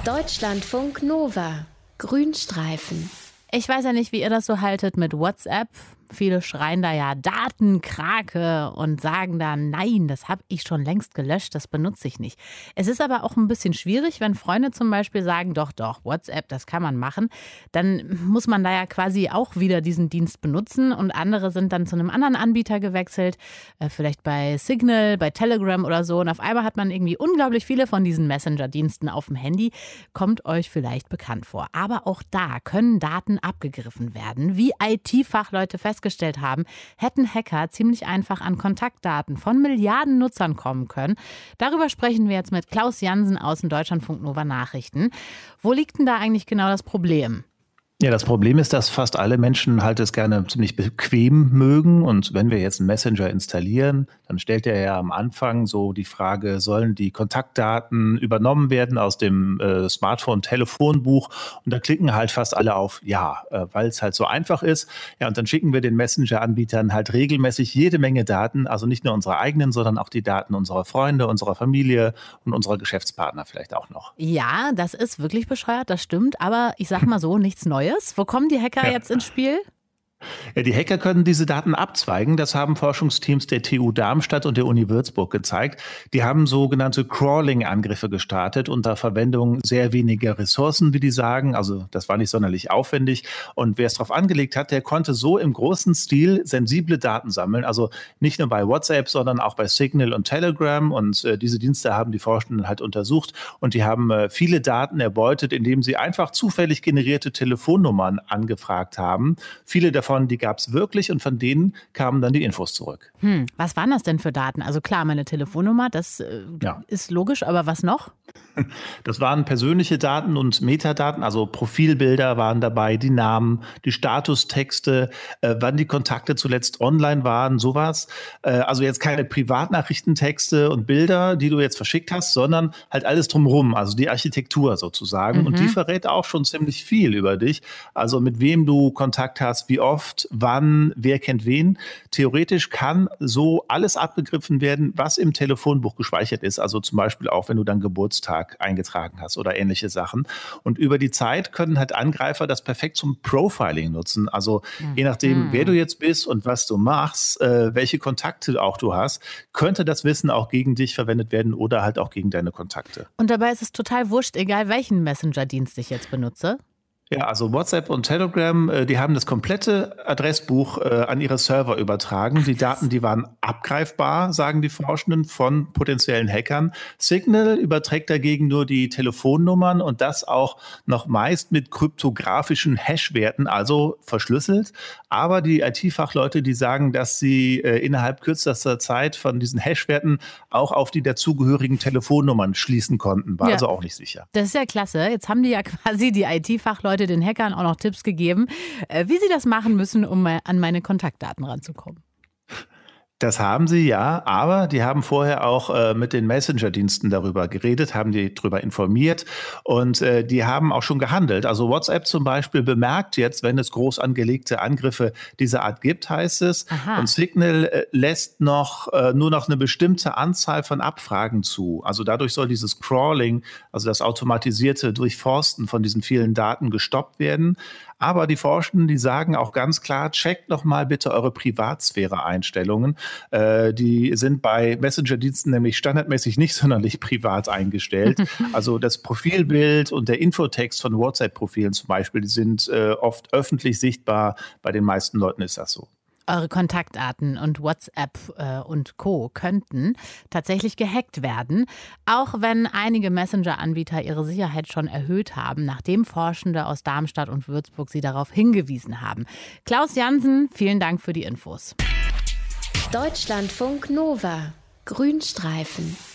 Deutschlandfunk Nova. Grünstreifen. Ich weiß ja nicht, wie ihr das so haltet mit WhatsApp. Viele schreien da ja Datenkrake und sagen dann, nein, das habe ich schon längst gelöscht, das benutze ich nicht. Es ist aber auch ein bisschen schwierig, wenn Freunde zum Beispiel sagen, doch, WhatsApp, das kann man machen. Dann muss man da ja quasi auch wieder diesen Dienst benutzen und andere sind dann zu einem anderen Anbieter gewechselt, vielleicht bei Signal, bei Telegram oder so. Und auf einmal hat man irgendwie unglaublich viele von diesen Messenger-Diensten auf dem Handy. Kommt euch vielleicht bekannt vor. Aber auch da können Daten abgegriffen werden. Wie IT-Fachleute festgestellt haben, hätten Hacker ziemlich einfach an Kontaktdaten von Milliarden Nutzern kommen können. Darüber sprechen wir jetzt mit Klaus Jansen aus den Deutschlandfunk Nova Nachrichten. Wo liegt denn da eigentlich genau das Problem? Ja, das Problem ist, dass fast alle Menschen halt es gerne ziemlich bequem mögen. Und wenn wir jetzt einen Messenger installieren, dann stellt er ja am Anfang so die Frage, sollen die Kontaktdaten übernommen werden aus dem Smartphone-Telefonbuch? Und da klicken halt fast alle auf Ja, weil es halt so einfach ist. Ja, und dann schicken wir den Messenger-Anbietern halt regelmäßig jede Menge Daten, also nicht nur unsere eigenen, sondern auch die Daten unserer Freunde, unserer Familie und unserer Geschäftspartner vielleicht auch noch. Ja, das ist wirklich bescheuert, das stimmt. Aber ich sag mal so, nichts Neues. Wo kommen die Hacker jetzt ins Spiel? Ja, die Hacker können diese Daten abzweigen. Das haben Forschungsteams der TU Darmstadt und der Uni Würzburg gezeigt. Die haben sogenannte Crawling-Angriffe gestartet unter Verwendung sehr weniger Ressourcen, wie die sagen. Also das war nicht sonderlich aufwendig. Und wer es drauf angelegt hat, der konnte so im großen Stil sensible Daten sammeln. Also nicht nur bei WhatsApp, sondern auch bei Signal und Telegram. Und diese Dienste haben die Forschenden halt untersucht. Und die haben viele Daten erbeutet, indem sie einfach zufällig generierte Telefonnummern angefragt haben. Viele davon, die gab es wirklich und von denen kamen dann die Infos zurück. Was waren das denn für Daten? Also klar, meine Telefonnummer, das ist logisch, aber was noch? Das waren persönliche Daten und Metadaten, also Profilbilder waren dabei, die Namen, die Statustexte, wann die Kontakte zuletzt online waren, sowas. Also jetzt keine Privatnachrichtentexte und Bilder, die du jetzt verschickt hast, sondern halt alles drumherum, also die Architektur sozusagen. Und die verrät auch schon ziemlich viel über dich. Also mit wem du Kontakt hast, wie oft, wann, wer kennt wen. Theoretisch kann so alles abgegriffen werden, was im Telefonbuch gespeichert ist. Also zum Beispiel auch, wenn du deinen Geburtstag eingetragen hast oder ähnliche Sachen. Und über die Zeit können halt Angreifer das perfekt zum Profiling nutzen. Also je nachdem, wer du jetzt bist und was du machst, welche Kontakte auch du hast, könnte das Wissen auch gegen dich verwendet werden oder halt auch gegen deine Kontakte. Und dabei ist es total wurscht, egal welchen Messenger-Dienst ich jetzt benutze. Ja, also WhatsApp und Telegram, die haben das komplette Adressbuch an ihre Server übertragen. Die Daten, die waren abgreifbar, sagen die Forschenden, von potenziellen Hackern. Signal überträgt dagegen nur die Telefonnummern und das auch noch meist mit kryptografischen Hashwerten, also verschlüsselt. Aber die IT-Fachleute, die sagen, dass sie innerhalb kürzester Zeit von diesen Hashwerten auch auf die dazugehörigen Telefonnummern schließen konnten. War also auch nicht sicher. Das ist ja klasse. Jetzt haben die ja quasi die IT-Fachleute den Hackern auch noch Tipps gegeben, wie sie das machen müssen, um an meine Kontaktdaten ranzukommen. Das haben sie, ja, aber die haben vorher auch mit den Messenger-Diensten darüber geredet, haben die darüber informiert und die haben auch schon gehandelt. Also WhatsApp zum Beispiel bemerkt jetzt, wenn es groß angelegte Angriffe dieser Art gibt, heißt es. Aha. Und Signal lässt nur noch eine bestimmte Anzahl von Abfragen zu. Also dadurch soll dieses Crawling, also das automatisierte Durchforsten von diesen vielen Daten gestoppt werden. Aber die Forschenden, die sagen auch ganz klar, checkt noch mal bitte eure Privatsphäre-Einstellungen. Die sind bei Messenger-Diensten nämlich standardmäßig nicht sonderlich privat eingestellt. Also das Profilbild und der Infotext von WhatsApp-Profilen zum Beispiel, die sind oft öffentlich sichtbar. Bei den meisten Leuten ist das so. Eure Kontaktdaten und WhatsApp und Co. könnten tatsächlich gehackt werden, auch wenn einige Messenger-Anbieter ihre Sicherheit schon erhöht haben, nachdem Forschende aus Darmstadt und Würzburg sie darauf hingewiesen haben. Klaus Jansen, vielen Dank für die Infos. Deutschlandfunk Nova. Grünstreifen.